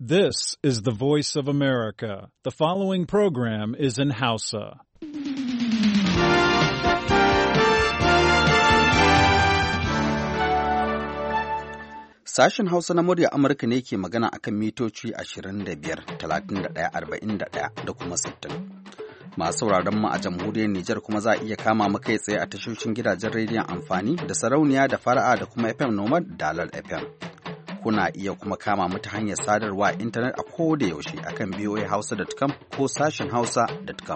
This is the voice of America. The following program is in Hausa. Sashen Hausa na murya Amurka ne ke magana akan mitoci 25, 31, 41 da kuma 60. Masu sauraron mu a jamhuriyar Nijar kuma za a iya kama mu kai tsaye a tashoshin gidajen rediyon amfani da sarauniya da fara'a da kuma FM Nomad Dalal FM. Kuna iya kuma kama mu ta hanyar sadarwa a intanet a koda yaushe akan voahausa.com ko sashen hausa.com.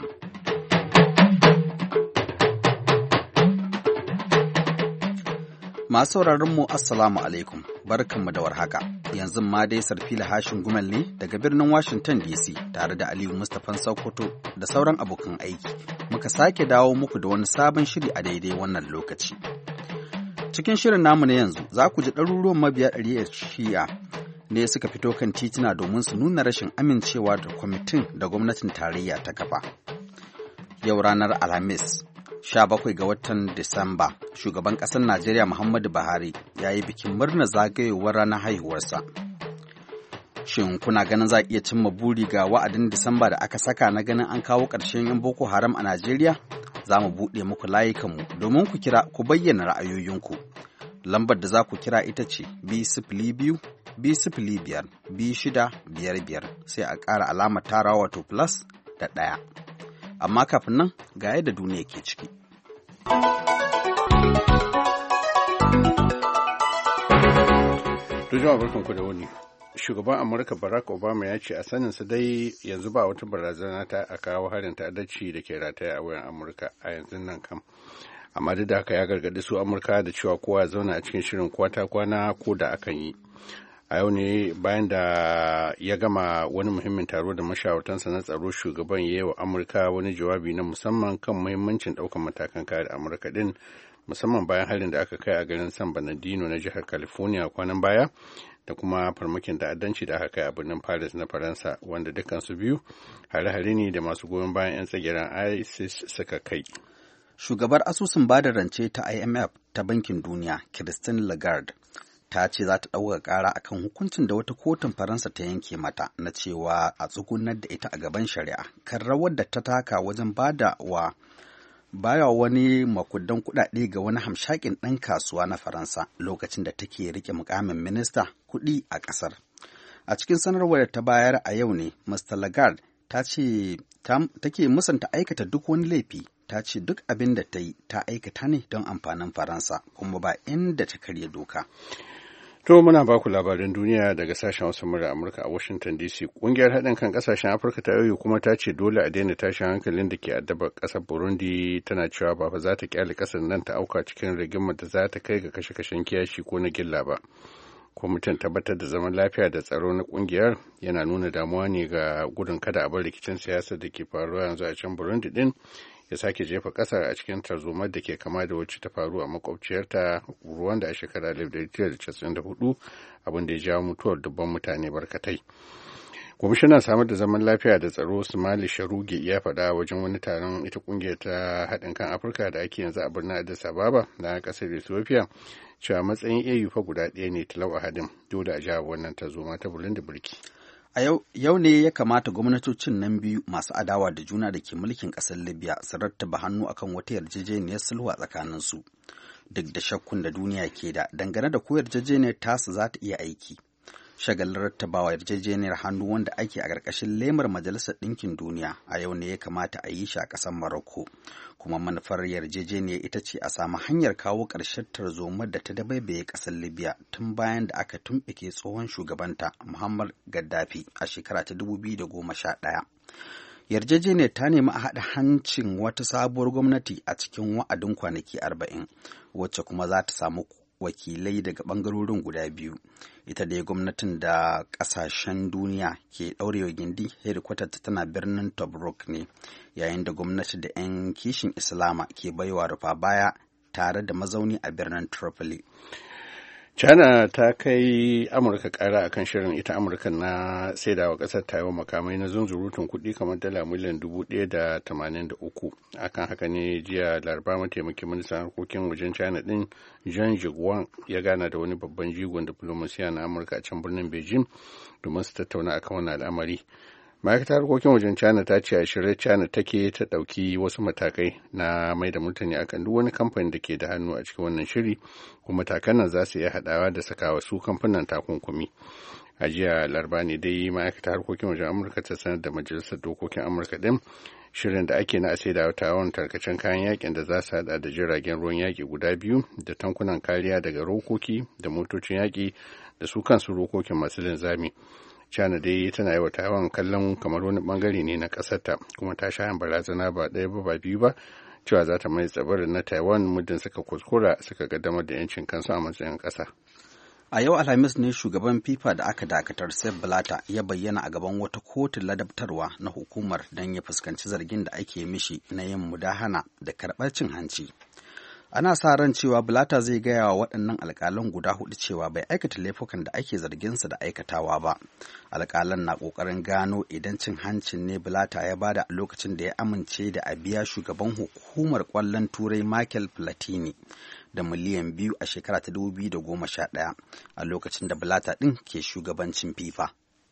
Masu sauraron mu Assalamu alaikum, barkanmu da warhaka. Yanzu ma dai Sarfila Hashin Gumel ne daga birnin Washington DC tare da Aliyu Mustapha Sokoto da sauran abokan aiki. Muka sake dawo muku da wani sabon shiri a daidai wannan lokaci. Cikin shirin namu na yanzu za ku ji ɗaruruwan mabiya ɗari'ar Shi'a ne suka fito kan tituna domin su nuna rashin amincewa da kwamitin da gwamnatin tarayya ta kafa. Yau ranar Alhamis, 17 ga watan Disamba, shugaban ƙasar Najeriya Muhammadu Buhari ya yi bikin murnar zagayowar ranar haihuwarsa. Shin kuna ganin za a iya cimma buri ga wa'adin Disamba da aka saka na ganin an kawo ƙarshen 'yan Boko Haram a Najeriya? Za mu buɗe muku layukanmu domin ku kira ku bayyana ra'ayoyinku. Lambar da za ku kira ita ce 202 205 2655 sai a ƙara alamar tarawa wato plus da 1. Amma kafin nan ga yadda duniya ke ciki. Jama'a barkanku da wuni. Shugaban Amurka Barack Obama ya ce a saninsa dai yanzu ba wata barazana ta a kawo harin ta'addanci da ke rataye a wuyan Amurka a yanzu nan kam. Amma duk da haka ya gargaɗi su Amurka da cewa kowa zauna a cikin shirin kwana ko da akan yi. A yau ne bayan da ya gama wani muhimmin taro da mashawartansa na tsaro, shugaban ya yi wa Amurka wani jawabi na musamman kan muhimmancin ɗaukar matakan kare Amurka ɗin, musamman bayan harin da aka kai a garin San Bernardino na jihar California kwanan baya, da kuma farmakin ta'addanci da aka kai a birnin Paris na Faransa, wanda dukansu biyu hare-hare ne da masu goyon bayan 'yan tsageren ISIS suka kai. Shugabar asusun bada rance ta IMF ta Bankin Duniya, Christine Lagarde, ta ce za ta ɗauka ƙara akan hukuncin da wata kotun Faransa ta yanke mata na cewa a tsugunar da ita a gaban shari'a kan rawar da ta taka wajen baya wani makudan kuɗaɗe ga wani hamshakin ɗan kasuwa na Faransa lokacin da take rike mukamin minista kuɗi a ƙasar. A cikin sanarwar da ta bayar a yau ne, Mr. Lagarde ta ce take musanta aikata duk wani laifi. Ta ce duk abin da ta yi ta aikata ne don amfanin Faransa kuma ba inda ta karya doka. To muna ba ku labaran duniya daga sashen wasu murar Amurka a Washington DC. Ƙungiyar haɗin kan ƙasashen Afirka ta yau kuma ta ce dole a daina tashin hankalin da ke addabar ƙasar Burundi, tana cewa ba fa za ta kyale ƙasar nan ta auka cikin rigimar da za ta kai ga kashe-kashen kiyashi ko na gilla ba. Kwamitin tabbatar da zaman lafiya da tsaro na ƙungiyar yana nuna damuwa ne ga gudun kada a bar rikicin siyasar da ke faruwa yanzu a can Burundi din ya sake jefa kasar a cikin tarzomar da ke kama da wacce ta faru a makwabciyarta Rwanda a shekarar 1994, abin da ya jawo mutuwar dubban mutane barkatai. Kwamishinan samar da zaman lafiya da tsaro Sumali Sharuge ya faɗa wajen wani taron ita kungiyar ta haɗin kan Afirka da ake yanzu a birnin Addis Ababa na ƙasar Ethiopia cewa matsayin AU fa guda ɗaya ne talau a hadin, dole a jawo wannan tarzoma ta Burundi birki. A yau ne ya kamata gwamnatocin nan biyu masu adawa da juna da ke mulkin ƙasar Libya su rattaba hannu akan wata yarjejeniyar sulhu a tsakaninsu, duk da shakkun da duniya ke da dangane da ko yarjejeniyar tasu za ta iya aiki. Shagalin rattabawa yarjejeniyar hannu wanda ake a ƙarƙashin lemar Majalisar Ɗinkin Duniya a yau ne ya kamata a yi shi a ƙasar Morocco, kuma manufar yarjejeniyar ita ce a samu hanyar kawo ƙarshen tarzomar da ta dabaibaye ƙasar Libya tun bayan da aka tumɓuke tsohon shugabanta Muhammad Gaddafi a shekara ta 2011. Yarjejeniyar ta nemi a haɗa hancin wata sabuwar gwamnati a cikin wa'adin kwanaki 40, wacce kuma za ta samu wakilai daga ɓangarorin guda biyu. Ita dai gwamnatin da ƙasashen duniya ke ɗaurewa gindi hedikwatar tana birnin Tobruk ne, yayin da gwamnati da 'yan kishin Islama ke baiwa rufa baya tare da mazauni a birnin Tripoli. China ta kai Amurka kara akan shirin ita Amurka na saidawa kasar Taiwan makamai na zunzurutun kuɗi kamar dala miliyan 1,083. Akan haka ne jiya Laraba mataimakin ministan harkokin wajen China din Zhang Jiguang ya gana da wani babban jigon diplomasiya na Amurka a can birnin Beijing domin su tattauna akan wannan al'amari. Ma'aikatar harkokin wajen China ta ce a shirye China take ta ɗauki wasu matakai na mai da mutane akan duk wani kamfani da ke da hannu a cikin wannan shiri, kuma matakan nan za su iya haɗawa da sakawa su kamfanin takunkumi. A jiya Laraba ne dai ma'aikatar harkokin wajen Amurka ta sanar da majalisar dokokin Amurka ɗin shirin da ake na da tawon tarkacen kayan yakin da za su haɗa da jiragen ruwan yaƙi guda 2 da tankunan kariya daga rokoki da motocin yaƙi da su kansu rokokin masu linzami. China dai tana yi wa Taiwan kallon kamar wani bangare ne na ƙasarta, kuma ta sha barazana ba ɗaya ba biyu ba cewa za ta mai tsibirin na Taiwan muddin suka kuskura suka kaddamar da 'yancin kansu a matsayin ƙasa. A yau Alhamis ne shugaban FIFA da aka dakatar Sepp Blatter ya bayyana a gaban wata kotun ladabtarwa na hukumar don ya fuskanci zargin da ake mishi na yin mudahana da karɓar cin hanci. Ana sa ran cewa Blatter zai gaya wa waɗannan alƙalan guda 4 cewa bai aikata laifukan da ake zarginsa da aikatawa ba. Alƙalan na ƙoƙarin gano idan cin hancin ne Blatter ya bada a lokacin da ya amince da a biya shugaban hukumar ƙwallon Turai Michael Platini da miliyan 2 a shekara ta 2011 a lokacin da Blatter ɗin ke shugabancin FIFA.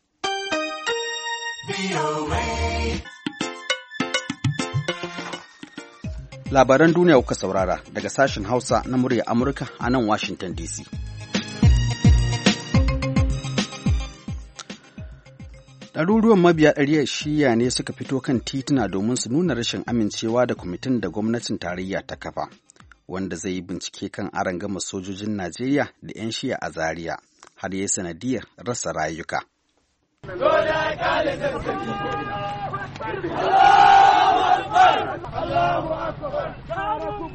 Labaran duniya kuka saurara daga sashen Hausa na murya Amurka a nan Washington DC. Ɗaruruwan mabiya ɗariya shiya ne suka fito kan tituna domin su nuna rashin amincewa da kwamitin da gwamnatin tarayya ta kafa, wanda zai yi bincike kan arangama sojojin Najeriya da 'yan shiya a Zaria har ya sanadiyar rasa rayuka. Allahu akbar Allahu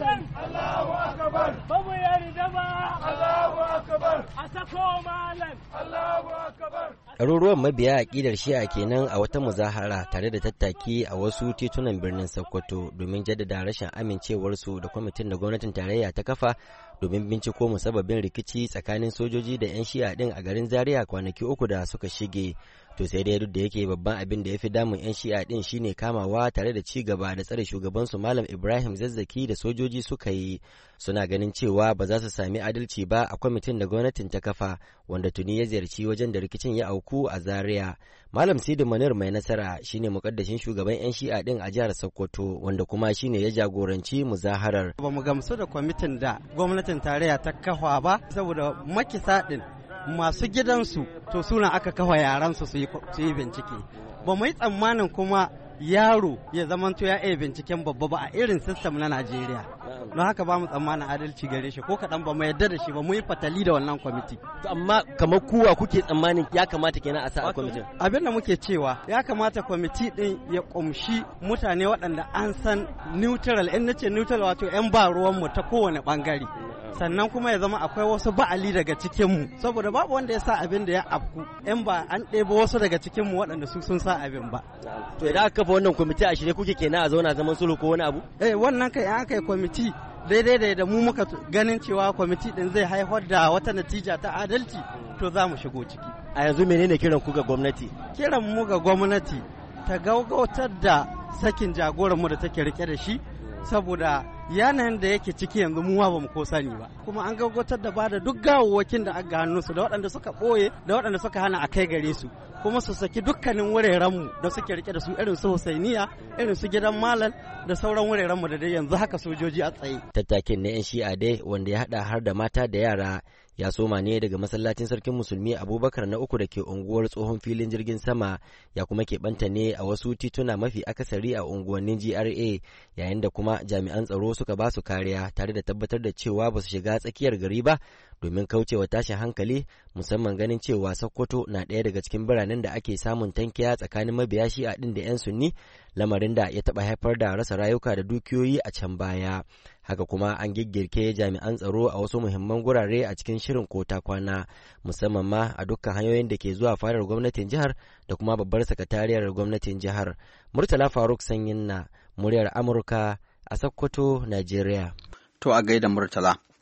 akbar babu yarda ba Allahu akbar a sako malam Allahu akbar. Ɗaruruwan mabiya aƙidar Shi'a kenan a wata muzahara tare da tattaki a wasu titunan birnin Sokoto domin jaddada rashin amincewarsu da kwamitin da gwamnatin tarayya ta kafa domin binciko musabbabin rikici tsakanin sojoji da 'yan Shi'a ɗin a garin Zaria kwanaki 3 da suka shige. To sai dai duk da yake babban abin da ya fi damun 'yan Shi'a ɗin shine kamawa tare da ci gaba da tsare shugabansu Malam Ibrahim Zazzaki da sojoji suka yi, suna ganin cewa ba za su sami adalci ba a kwamitin da gwamnatin ta kafa wanda tuni ya ziyarci wajen da rikicin ya auku a Zaria. Malam Sidi Manir mai nasara shine mukaddashin shugaban 'yan Shi'a ɗin a jihar Sokoto wanda kuma shine ya jagoranci muzaharar. Ba mu gamsu da kwamitin da gwamnatin tarayya ta kafa ba saboda makisa ɗin masu gidansu to suna aka kafa yaransu su yi bincike. Ba mu yi tsammanin kuma yaro ya zamanto ya iya binciken babba ba a irin sistem na Najeriya. Don haka ba mu tsammanin adalci gare shi ko kaɗan ba mu yarda da shi ba, mu yi fatali da wannan kwamiti. Amma kamar kuwa kuke tsammanin ya kamata kenan a sa a kwamitin? Abin da muke cewa ya kamata kwamiti ɗin ya ƙumshi mutane waɗanda an san neutral, in nace neutral wato 'yan ba ruwanmu ta kowane ɓangare. Sannan kuma ya zama akwai wasu ba'ali daga cikinmu saboda babu wanda ya sa abin da ya afku in ba an ɗebo wasu daga cikinmu waɗanda su sun sa abin ba. To idan aka kafa wannan kwamiti a shirye kuke kenan a zauna zaman sulhu ko wani abu? Wannan kai an kai kwamiti daidai da mu muka ganin cewa kwamiti din zai haifar da wata natija ta adalci to za mu shigo ciki. A yanzu menene kiran ku ga gwamnati? Kiran mu ga gwamnati ta gaugautar da sakin jagoran mu da take rike da shi saboda yanayin da yake ciki yanzu mu ba mu ko sani ba, kuma an gaggautar da bada duk gawawwakin da aka hannunsu da waɗanda suka ɓoye da waɗanda suka hana a kai gare su, kuma su saki dukkanin wurarenmu da suke rike da su irin su Husainiya, irin su gidan Malam da sauran wurarenmu da dai yanzu haka sojoji a tsaye. Tattakin na 'yan Shi'a dai wanda ya haɗa har da mata da yara ya soma ne daga masallacin sarkin musulmi Abubakar na 3 da ke unguwar tsohon filin jirgin sama, ya kuma keɓanta ne a wasu tituna mafi akasari a unguwannin GRA, yayin da kuma jami'an tsaro suka ba su kariya tare da tabbatar da cewa ba su shiga tsakiyar gari ba domin kaucewa tashin hankali, musamman ganin cewa Sokoto na ɗaya daga cikin biranen da ake samun tankiya tsakanin mabiya Shi'a ɗin da 'yan Sunni, lamarin da ya taɓa haifar da rasa rayuka da dukiyoyi a can baya. Haka kuma an giggirke jami'an tsaro a wasu muhimman gurare a cikin shirin kota kwana, musamman ma a dukkan hanyoyin da ke zuwa fadar gwamnatin jihar da kuma babbar sakatariyar gwamnatin jihar. Murtala Faruk Sanyin na muryar Amurka a Sokoto, Najeriya. To a gaida Murtala.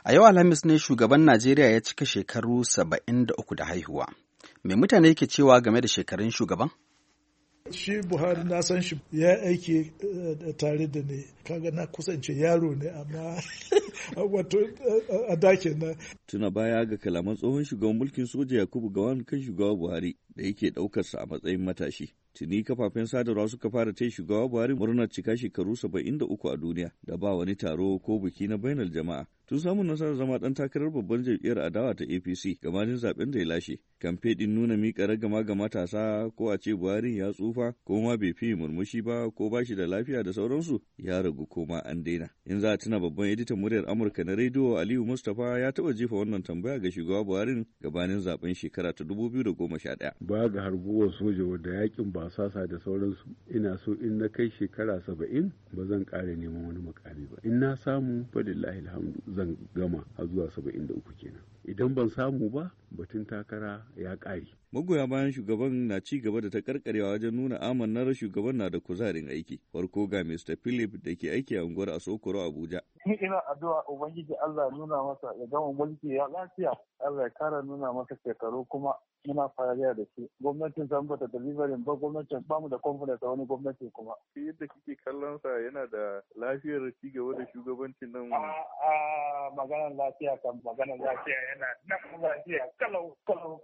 A yau Alhamis ne shugaban Najeriya ya cika shekaru 73 da haihuwa. Me mutane ke cewa game da shekarun shugaban? Shi Buhari na san shi ya aiki tare da ni, kaga na kusance yaro ne amma wato a dake na. Tuna baya ga kalaman tsohon shugaban mulkin soja Yakubu Gowon kan shugaba Buhari da yake ɗaukarsa a matsayin matashi. Tuni kafafen sadarwa suka fara taya shugaba Buhari murnar cika shekaru 73 a duniya da ba wani taro ko biki na bainar jama'a. Tun samun nasarar zama ɗan takarar babban jam'iyyar adawa ta APC gabanin zaben da ya lashe. Kamfe ɗin nuna miƙa ragama ga matasa ko a ce Buhari ya tsufa ko ma bai fi murmushi ba ko ba shi da lafiya da sauransu ya ragu ko ma an daina. In za a tuna babban editan muryar Amurka na rediyo Aliyu Mustapha ya taɓa jefa wannan tambaya ga shugaba Buhari gabanin zaben shekara ta 2011. Ba ga harguwar soja wadda yakin ba sasa da sauransu, ina so in na kai shekara 70 ba zan ƙara neman wani makami ba. In na samu fadillahi alhamdu zan gama har zuwa 73 kenan. Idan ban samu ba batun takara ya ƙare. Magoya bayan shugaban na ci gaba da ta karkarewa wajen nuna amannar shugaban na da kuzarin aiki. Farko ga Mr. Philip da ke aiki a unguwar Asokoro Abuja. Ina addu'a Ubangiji Allah nuna masa ya gama mulki ya lafiya, Allah ya kara nuna masa shekaru kuma muna fariya da shi. Gwamnatin san bata deliverin ba, gwamnatin ba mu da confidence a wani gwamnati kuma. Yadda kike kallon sa yana da lafiyar ci gaba da shugabancin nan. Maganar lafiya kan maganar lafiya yana nan lafiya kalau.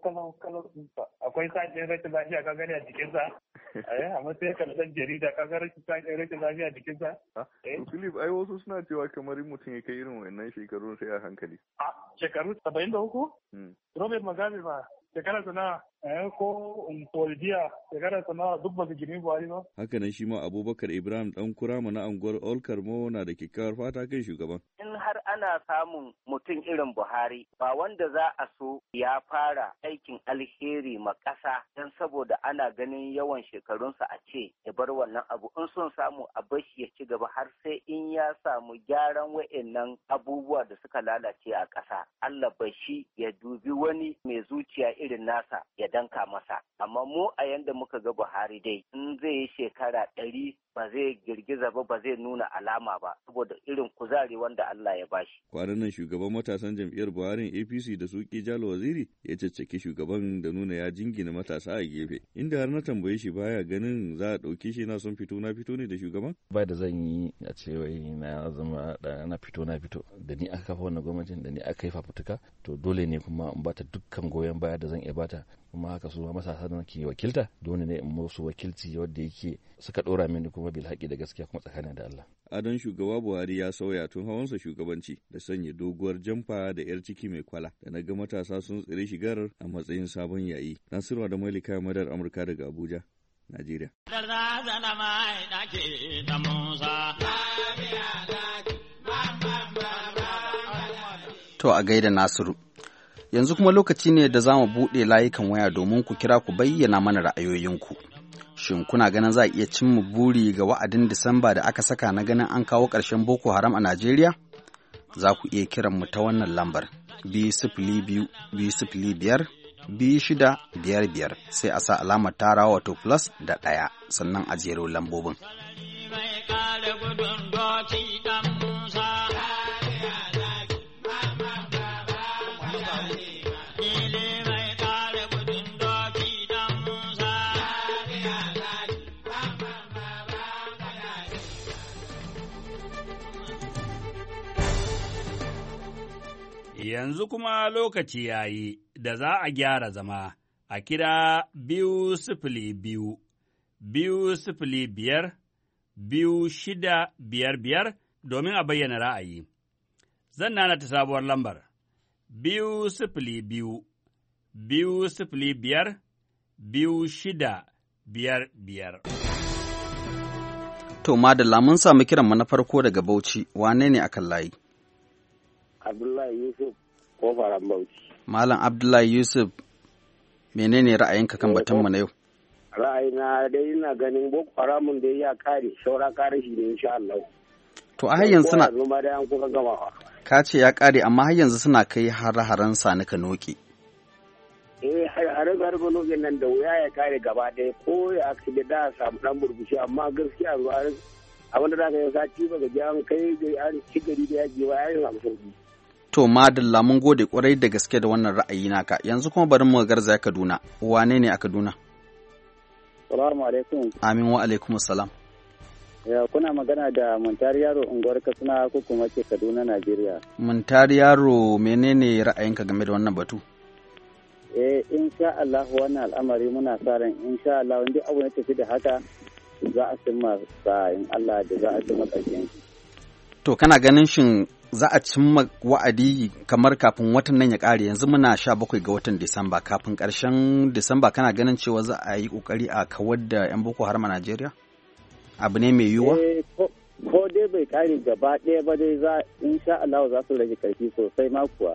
Akwai sashen rashin lafiya ka gani a jikinsa. Amma sai ka dan jarida ka ga rashin lafiya a jikinsa. Philip, ai wasu suna cewa kamar mutum ya kai irin wannan shekarun sai a hankali. Shekaru 73? Robert Mugabe ba. Shekara sana ko Poldiya shekara sana duk ba su gini Buhari ba. Haka nan shi ma Abubakar Ibrahim dan Kurama na anguwar Olkarmo na da kyakkyawar fata kan shugaban. In har ana samun mutum irin Buhari ba wanda za a so ya fara aikin alheri ma ƙasa don saboda ana ganin yawan shekarunsa a ce ya bar wannan abu, in son samu a bashi ya ci gaba har sai in ya samu gyaran wa'annan abubuwa da suka lalace a ƙasa. Allah bashi ya dubi wani mai zuciya irin nasa ya danka masa. Amma mu a yanda muka ga Buhari dai in zai yi shekara 100 ba zai girgiza ba zai nuna alama ba saboda irin kuzari wanda Allah ya bashi. Kwanan nan shugaban matasan jam'iyyar Buhari APC da Suki Jalo Waziri ya caccaki shugaban da nuna ya jingina matasa a gefe. Inda har na tambaye shi baya ganin za a ɗauke shi na son fito na fito ne da shugaban? Ba da zan yi a ce wai na zama na fito da ni aka kafa wannan gwamnatin da ni aka yi fafutuka to dole ne kuma in bata dukkan goyon baya da zan iya bata, kuma haka su ma matasa da ke wakilta dole ne in musu wakilci wanda yake suka dora mini kuma bil haƙi da gaskiya kuma tsakanin da Allah. Adon shugaba Buhari ya sauya tun hawansa shugabanci da sanya doguwar jamfa da yar ciki mai kwala da na ga matasa sun tsire shigar a matsayin sabon yayi. Nasiru da Malika Madar Amurka daga Abuja, Najeriya. To a gaida Nasiru. Yanzu kuma lokaci ne da za mu buɗe layukan waya domin ku kira ku bayyana mana ra'ayoyinku. Shin kuna ganin za a iya cimma buri ga wa'adin Disamba da aka saka na ganin an kawo ƙarshen Boko Haram a Najeriya? Za ku iya kiran mu ta wannan lambar 202-205-2655 sai a sa alamar tarawa wato plus da 1 sannan a jero lambobin. Yanzu kuma lokaci ya yi da za a gyara zama a kira 202 205 2655 domin a bayyana ra'ayi. Zan nana ta sabuwar lambar 202 205 2655. To, madalla mun samu kiranmu na farko daga Bauchi, wane ne akan layi? Abdullahi Yusuf ko Faran Bauchi. Malam Abdullahi Yusuf, menene ra'ayinka kan batunmu na yau? Ra'ayina dai ina ganin Boko Haramun da ya kare, saura kare shi ne insha Allah. To a har yanzu suna ka ce ya kare amma har yanzu suna kai har-haren sani ka noke. Har-haren noke nan da wuya ya kare gaba ɗaya ko ya aka da samu ɗan burbushi amma gaskiya abinda za ka yi sati ba ga an kai an ci gari da yaji ba yayin hamsin. To madalla mun gode kwarai da gaske da wannan ra'ayi naka. Yanzu kuma bari mu garzaya Kaduna. Wane ne a Kaduna? Salamu alaikum. Amin wa alaikum salam. Ya kuna magana da Muntari Yaro unguwar Katsina ko kuma ce Kaduna, Najeriya. Muntari Yaro, menene ra'ayinka game da wannan batu? Insha Allah wannan al'amari muna sa ran insha Allah wanda abu ne tafi da haka za a cimma in Allah da za a cimma ƙarshen. To kana ganin shin za a cimma wa'adi kamar kafin watan nan ya ƙare? Yanzu muna 17 ga watan Disamba, kafin ƙarshen Disamba kana ganin cewa za a yi ƙoƙari a kawar da 'yan Boko Haram a Najeriya? Abu ne mai yiwuwa? Ko dai bai ƙare gaba ɗaya ba dai za insha Allah za su rage ƙarfi sosai ma kuwa.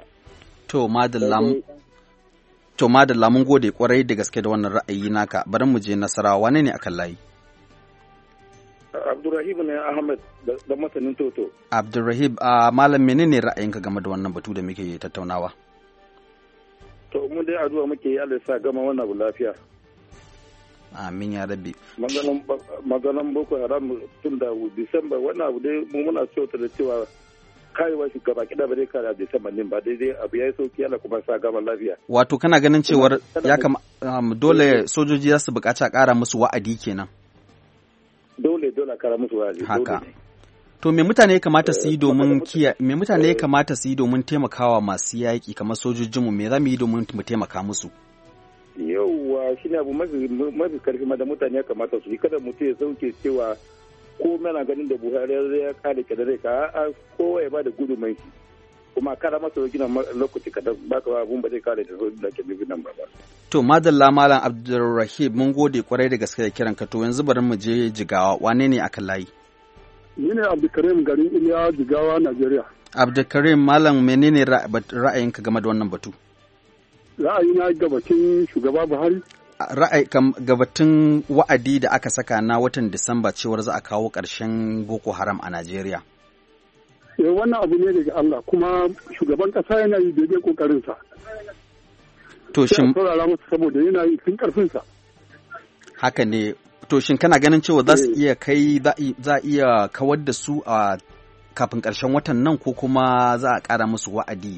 To madalla mun gode kwarai da gaske da wannan ra'ayi naka. Bari mu je Nasarawa, wane ne akan layi? Abdurrahim ne Ahmed da masanin Toto. Abdurrahim, malam menene ra'ayinka game da wannan batu da muke tattaunawa? To mun dai addu'a muke yi Allah ya sa gama wannan abu lafiya. Amin ya rabbi. Maganan Boko Haram tun da Disamba wannan abu dai mu muna so ta da cewa karewa shi gaba kida ba dai kare a Disamba din ba daidai abu ya yi sauki Allah kuma sa gama lafiya. Wato kana ganin cewar ya dole sojoji za su buƙaci a ƙara musu wa'adi kenan. Dole a ƙara musu wa'adi. Haka. To me mutane ya kamata su yi domin taimakawa masu yaƙi kamar sojojinmu, me za mu yi domin mu taimaka musu? Yauwa shi ne abu mafi karfi da mutane ya kamata su yi, kada mutum ya sauke cewa ko mana ganin da Buhari ya kare ka da rai ka kowa ya bada gudunmai shi kuma kada masa gina lokaci kadan baka abun ba zai kare da sojin da ke bibin nan ba. To madalla malam Abdulrahim mun gode kwarai da gaske da kiran ka. To yanzu bari mu je Jigawa, wane ne akan layi? Ni ne Abdulkarim garin Iliya, Jigawa, Najeriya. Abdulkarim, malam menene ra'ayinka game da wannan batu? Ra'ayina gabatin shugaba Buhari. Gabatun wa'adi da aka saka na watan Disamba cewar za a kawo ƙarshen Boko Haram a Najeriya. Wannan abu ne daga Allah kuma shugaban ƙasa yana yi daidai ƙoƙarinsa. To shin saurara masa saboda yana yi tun ƙarfinsa. Haka ne. To shin kana ganin cewa za su iya za iya kawar da su a kafin ƙarshen watan nan ko kuma za a ƙara musu wa'adi?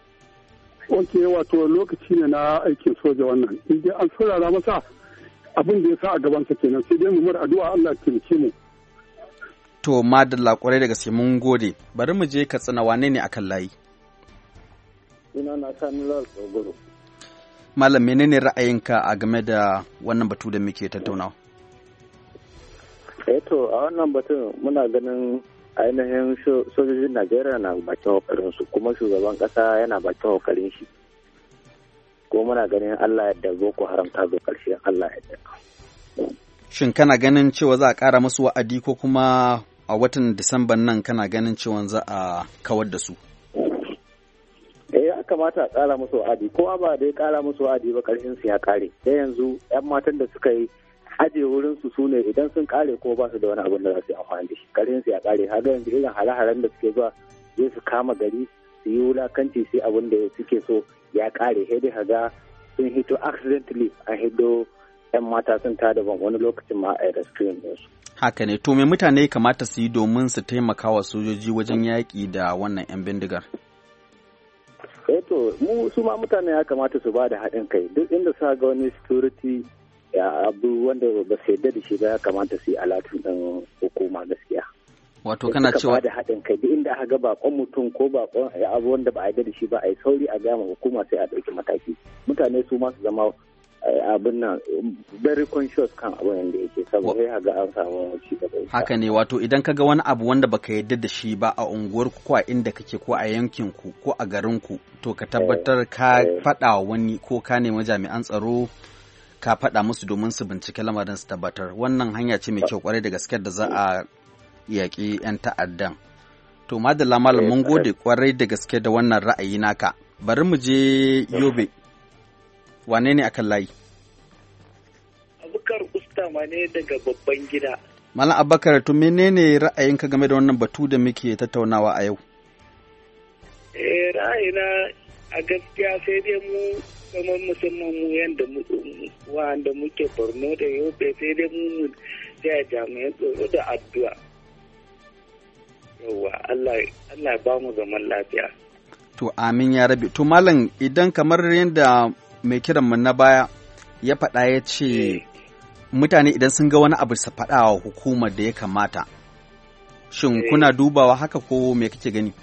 Wato lokaci ne na aikin soja wannan. In dai an saurara masa abin da ya sa a gabansa kenan sai dai mu mar addu'a Allah taimake mu. To madalla kwarai da gaske mun gode. Bari mu je Katsina, wane ne akan layi? Ina na Sani Lawal Tsogoro. Malam menene ra'ayinka a game da wannan batu da muke tattaunawa? To a wannan batun muna ganin ainihin sojojin Najeriya na bakin kokarin su kuma shugaban kasa yana bakin kokarin shi. Ko muna ganin Allah yadda Boko Haram ta zo karshe Allah yadda. Shin kana ganin cewa za a ƙara musu wa'adi ko kuma a watan Disamban nan kana ganin cewa za a kawar da su? Ya kamata a ƙara musu wa'adi, ko ba dai ƙara musu wa'adi ba ƙarshen su ya ƙare. Sai yanzu 'yan matan da suka yi aje wurin su ne idan sun ƙare ko ba su da wani abin da za su yi amfani da shi. Ƙarshen su ya ƙare. Har yanzu irin hare-haren da suke zuwa zai su kama gari su yi wulakanci sai abin da suke so ya ƙare. Sai dai haga sun hito accidentally a hido 'yan mata sun tada ban wani lokacin ma a rescue ɗinsu. Haka ne. To me mutane kamata su yi domin su taimaka wa sojoji wajen yaƙi da wannan 'yan bindigar? To su ma mutane ya kamata su ba da haɗin kai duk inda su ga wani security abu wanda ba su yarda da shi ba ya kamata su yi alatin ɗin hukuma gaskiya. Wato kana cewa da haɗin kai duk inda aka ga bakon mutum ko bakon abu wanda ba a yarda da shi ba a yi sauri a gama hukuma sai a ɗauki mataki. Mutane su ma su zama abin nan very conscious kan abin da yake saboda ya ga an samu ci gaba. Haka ne, wato idan ka ga wani abu wanda baka yarda da shi ba a unguwar ku ko a inda kake ko a yankin ku ko a garin ku to ka tabbatar ka faɗa wani ko ka nemi jami'an tsaro ka faɗa musu domin su bincike lamarin su tabbatar. Wannan hanya ce mai kyau kwarai da gaske da za a yaƙi 'yan ta'addan. To madalla malam mun gode kwarai da gaske da wannan ra'ayi naka. Bari mu je Yobe. Wane ne akan layi? Abubakar Ustama ne daga babban gida. Malam Abubakar, to menene ra'ayinka game da wannan batu da muke tattaunawa a yau? Ra'ayina a gaskiya sai dai mu kamar musamman mu wanda muke Borno da Yobe sai dai mu da jami'an tsaro da addu'a. Yawwa Allah ba mu zaman lafiya. To amin ya rabe. To malam idan kamar yadda mai kiran mu na baya ya faɗa ya ce mutane idan sun ga wani abu su faɗa wa hukumar da ya kamata. Shin kuna dubawa haka ko me kake gani?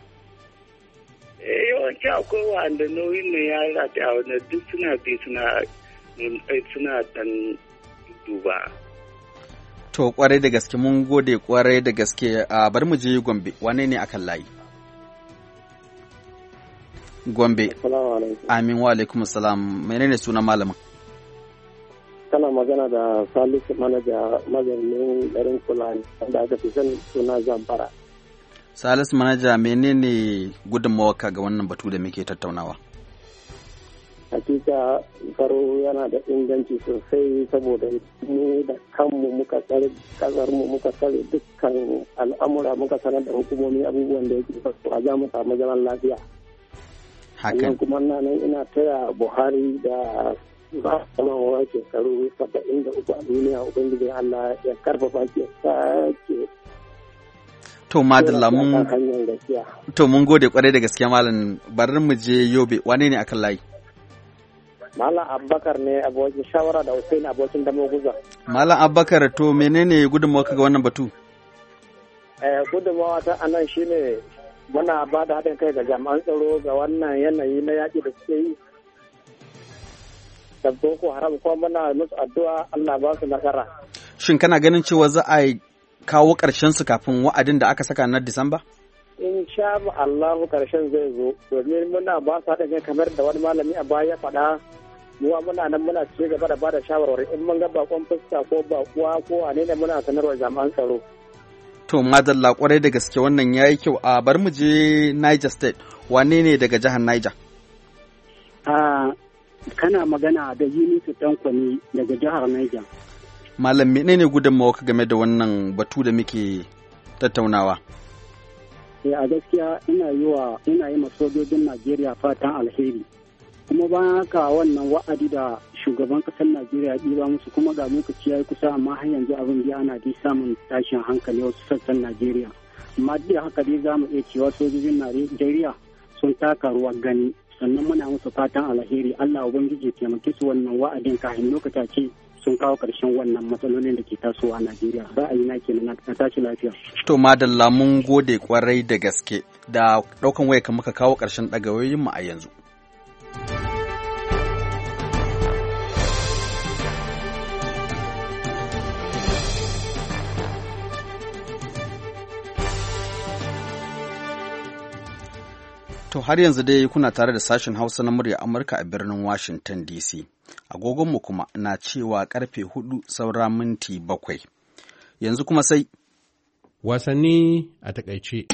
Yawanci akwai wa'anda nauyin ne ya rata a wanda duk suna bi suna dan duba. To kwarai da gaske mun gode kwarai da gaske bari mu je Gombe wane ne akan layi? Gombe. Amin wa alaikum salam. Menene sunan malamin? Kana magana da Salisu manaja mazaunin garin Fulani wanda aka fi sani suna Zamfara. Salisu manaja menene gudunmawarka ga wannan batu da muke tattaunawa? Hakika tsaro yana da inganci sosai saboda mu da kanmu muka tsare kasarmu muka tsare dukkan al'amura muka sanar da hukumomi abubuwan da yake faruwa za mu samu zaman lafiya. Hakan kuma nan ina taya Buhari da ba samawa shekaru 73 a duniya ubangiji Allah ya karfafa shi sake. To madalla mun gode kwarai da gaskiya malam bari mu je Yobe wane ne akan layi? Malam Abubakar ne abokin shawara da Hussein abokin Damoguza. Malam Abubakar to menene gudunmawa ga wannan batu? Gudunmawa ta anan shine muna ba da haɗin kai ga jami'an tsaro ga wannan yanayi na yaƙi da suke yi. Da Boko Haram kuma muna musu addu'a Allah ba su nasara. Shin kana ganin cewa za a kawo ƙarshen su kafin wa'adin da aka saka na Disamba? Insha Allah ƙarshen zai zo domin muna ba su haɗin kai kamar da wani malami a baya faɗa. Muwa muna nan muna ci gaba da bada shawarwari in mun ga bakon fuska ko bakuwa ko wane ne muna sanarwa jami'an tsaro. To madalla kwarai da gaske wannan yayi kyau a bar mu je Niger State wane ne daga jihar Niger? Kana magana da Yunisu Tankwani daga jihar Niger. Malam menene gudunmawa game da wannan batu da muke tattaunawa? A gaskiya ina yi ma sojojin Najeriya fatan alheri. Kuma bayan haka wannan wa'adi da shugaban ƙasar Najeriya ɗiba musu kuma ga lokaci ya yi kusa amma har yanzu abin da ana dai samun tashin hankali wasu sassan Najeriya. Amma duk da haka dai za mu iya cewa sojojin Najeriya sun taka ruwan gani sannan muna musu fatan alheri Allah ubangiji taimake su wannan wa'adin kafin lokaci ce sun kawo ƙarshen wannan matsalolin da ke tasowa a Najeriya. Ra'ayi na kenan na tashi lafiya. To madalla mun gode kwarai da gaske da ɗaukan waya kan muka kawo ƙarshen ɗagawoyin mu a yanzu. To har yanzu dai kuna tare da sashen Hausa na murya Amurka a birnin Washington DC. Agogonmu kuma na cewa karfe 4 saura minti 7. Yanzu kuma sai wasanni a takaice.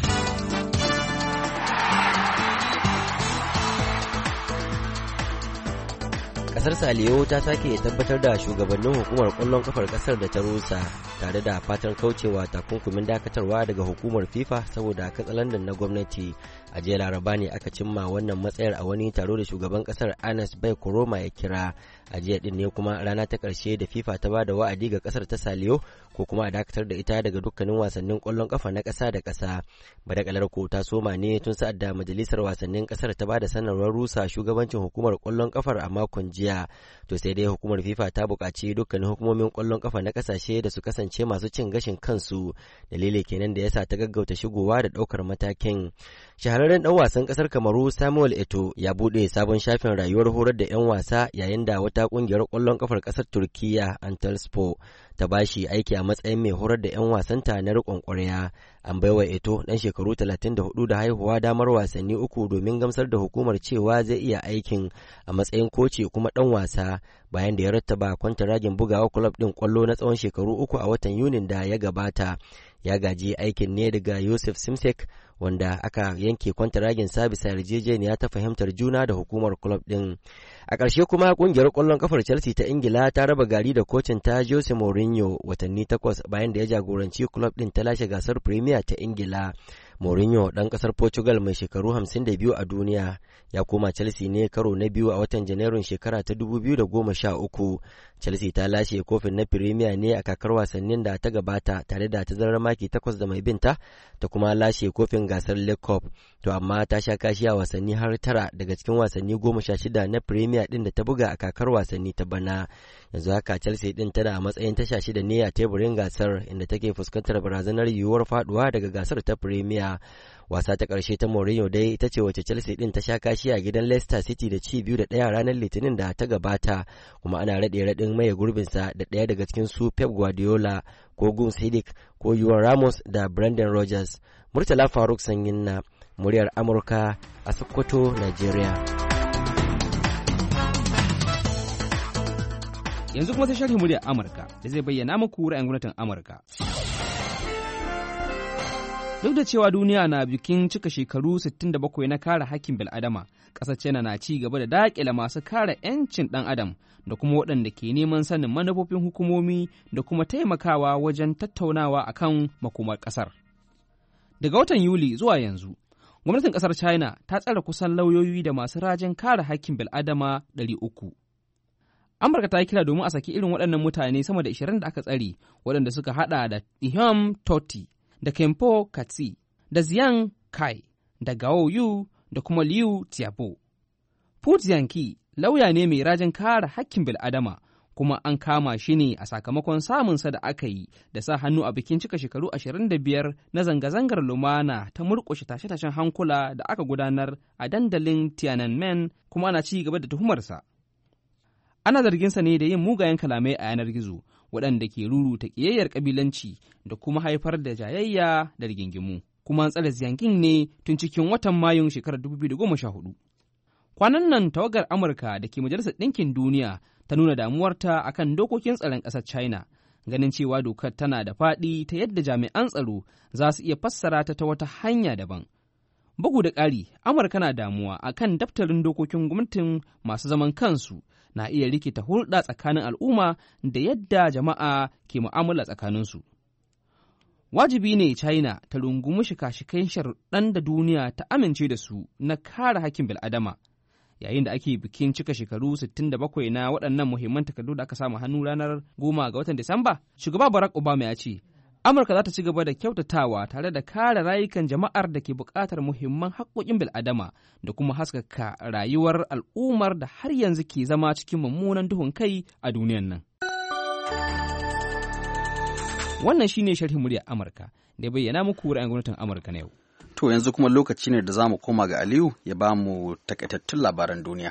Kasar Saliyo ta sake tabbatar da shugabannin hukumar kwallon kafar kasar da ta rusa tare da fatan kaucewa takunkumin dakatarwa daga hukumar FIFA saboda katsalandan na gwamnati. A jiya Laraba ne aka cimma wannan matsayar a wani taro da shugaban kasar Anas Bai Koroma ya kira. A jiya din ne kuma rana ta karshe da FIFA ta ba da wa'adi ga kasar ta Saliyo ko kuma a dakatar da ita daga dukkanin wasannin kwallon kafa na kasa da kasa. Badakalar ko ta soma ne tun sa'ad da majalisar wasannin kasar ta ba da sanarwar rusa shugabancin hukumar kwallon kafar a makon jiya. To sai dai hukumar FIFA ta buƙaci dukkanin hukumomin kwallon kafa na kasashe da su kasance masu cin gashin kansu. Dalili kenan da yasa ta gaggauta shigowa da ɗaukar matakin. Shahararren ɗan wasan ƙasar Kamaru Samuel Eto'o ya buɗe sabon shafin rayuwar horar da 'yan wasa yayin da wata ƙungiyar ƙwallon ƙafar ƙasar Turkiyya Antalyaspor ta bashi aiki a matsayin mai horar da 'yan wasanta na riƙon ƙwarya. An baiwa Eto'o ɗan shekaru 34 da haihuwa damar wasanni 3 domin gamsar da hukumar cewa zai iya aikin a matsayin koci kuma ɗan wasa bayan da ya rattaba kwantaragin bugawa kulob ɗin ƙwallo na tsawon shekaru 3 a watan Yunin da ya gabata. Ya gaji aikin ne daga Yusuf Simsek wanda aka yanke kwantaragin sabisa yarjejeniya ta fahimtar juna da hukumar club din. A ƙarshe kuma ƙungiyar ƙwallon kafar Chelsea ta Ingila ta raba gari da kocin ta Jose Mourinho watanni 8 bayan da ya jagoranci club din ta lashe gasar Premier ta Ingila. Mourinho ɗan ƙasar Portugal mai shekaru 52 a duniya ya koma Chelsea ne karo na biyu a watan Janairun shekara ta 2013. Chelsea ta lashe kofin na Premier ne a kakar wasannin da ta gabata tare da tazarar maki 8 da mai binta ta kuma lashe kofin gasar League Cup, to amma ta sha kashi a wasanni har 9 daga cikin wasanni 16 na Premier din da ta buga a kakar wasanni ta bana. Yanzu haka Chelsea din tana a matsayin ta 16 ne a teburin gasar, inda take fuskantar barazanar yiwuwar faduwa daga gasar ta Premier. Wasa ta ƙarshe ta Mourinho dai ita ce wacce Chelsea din ta sha kashi a gidan Leicester City da ci 2-1 ranar Litinin da ta gabata, kuma ana raɗe-raɗin maye gurbinsa da ɗaya daga cikin su Pep Guardiola ko Gus Hiddink ko Juan Ramos da Brendan Rodgers. Murtala Faruk Sanyin na muryar Amurka a Sokoto, Nigeria. Yanzu kuma sai sharhi muryar Amurka da zai bayyana muku ra'ayin gwamnatin Amurka. Duk da cewa duniya na bikin cika shekaru 67 na kare hakkin bil'adama, ƙasar China na ci gaba da daƙile masu kare 'yancin ɗan adam da kuma waɗanda ke neman sanin manufofin hukumomi da kuma taimakawa wajen tattaunawa akan makomar ƙasar. Daga watan Yuli zuwa yanzu, gwamnatin ƙasar China ta tsare kusan lauyoyi da masu rajin kare hakkin bil'adama 300. Amurka ta yi kira domin a saki irin waɗannan mutane sama da 20 da aka tsare, waɗanda suka haɗa da Iham Tohti, da Kempo Katsi, da Zhang Kai, da Gao Yu, da kuma Liu Xiaobo. Pu Jianqi lauya ne mai rajin kare hakkin bil'adama, kuma an kama shi ne a sakamakon samunsa da aka yi da sa hannu a bikin cika shekaru 25 na zanga-zangar lumana ta murƙushe tashe-tashen hankula da aka gudanar a dandalin Tiananmen, kuma ana ci gaba da tuhumarsa. Ana zarginsa ne da yin mugayen kalamai a yanar gizo, waɗanda ke ruruta ƙiyayyar ƙabilanci da kuma haifar da jayayya da rigingimu, kuma an tsare Jianqing ne tun cikin watan Mayun shekarar 2014. Kwanan nan tawagar Amurka da ke Majalisar Ɗinkin Duniya ta nuna damuwarta akan dokokin tsaron ƙasar China, ganin cewa dokar tana da faɗi ta yadda jami'an tsaro za su iya fassara ta wata hanya daban. Bugu da ƙari, Amurka na damuwa akan daftarin dokokin gwamnatin masu zaman kansu na iya rikita hulɗa tsakanin al'umma da yadda jama'a ke mu'amala tsakaninsu. Wajibi ne China ta rungumi shika-shikan sharuɗan da duniya ta amince da su na kare hakkin bil'adama. Yayin da ake bikin cika shekaru 67 na waɗannan muhimman takardu da aka samu hannu ranar 10 ga watan Disamba, shugaba Barack Obama ya ce, Amurka za ta ci gaba da kyautatawa tare da kare rayukan jama'ar da ke buƙatar muhimman haƙƙoƙin bil'adama da kuma haskaka rayuwar al'ummar da har yanzu ke zama cikin mummunan duhun kai a duniyan nan. Wannan shine sharhin muryar Amurka da ya bayyana muku ra'ayin gwamnatin Amurka na yau. To yanzu kuma lokaci ne da za mu koma ga Aliyu ya ba mu takaitattun labaran duniya.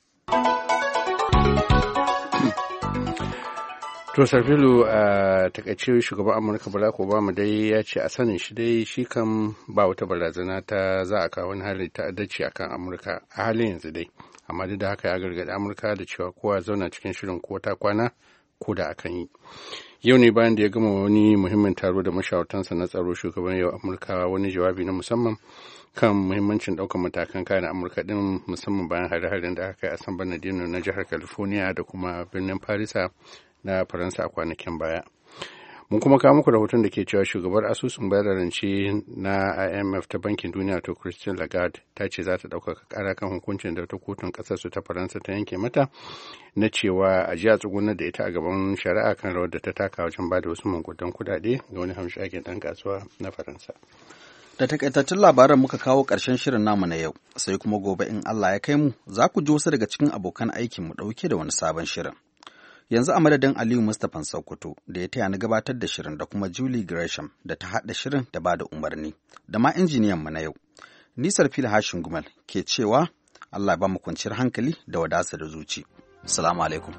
To Sarfilu, a takaice shugaban Amurka Barack Obama dai ya ce a sanin shi dai shi kan ba wata barazana ta za a kawo wani hali ta'addaci akan Amurka a halin yanzu dai. Amma duk da haka ya gargaɗi Amurka da cewa kowa zauna cikin shirin ko ta kwana ko da akan yi. Yau ne bayan da ya gama wani muhimmin taro da mashawartansa na tsaro, shugaban yau Amurka wani jawabi na musamman kan muhimmancin ɗaukar matakan kare Amurka ɗin, musamman bayan hare-haren da aka yi a San Bernardino na jihar California da kuma birnin Farisa na Faransa a kwanakin baya. Mun kuma kawo muku rahoton da ke cewa shugabar asusun bayar da rance na IMF ta Bankin Duniya to Christine Lagarde ta ce za ta ɗaukaka ƙara kan hukuncin da ta kotun ƙasarsu ta Faransa ta yanke mata na cewa a jiya tsugunar da ita a gaban shari'a kan rawar da ta taka wajen ba da wasu mangudan kuɗaɗe ga wani hamshakin ɗan kasuwa na Faransa. Da takaitattun labaran muka kawo ƙarshen shirin namu na yau, sai kuma gobe in Allah ya kai mu za ku ji wasu daga cikin abokan aikinmu ɗauke da wani sabon shirin. Yanzu a madadin Aliyu Mustapha Sokoto da ya taya ni gabatar da shirin da kuma Julie Gresham da ta haɗa shirin da ba da umarni, da ma injiniyan mu na yau. Nisar Fili Hashin Gumal ke cewa Allah ba mu kwanciyar hankali da wadasa da zuci. Assalamu alaikum.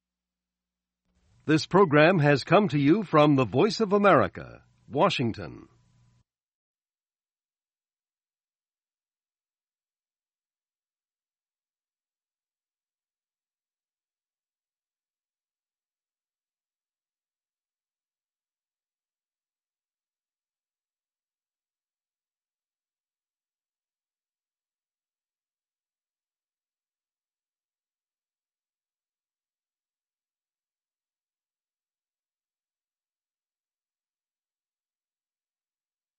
This program has come to you from the Voice of America, Washington.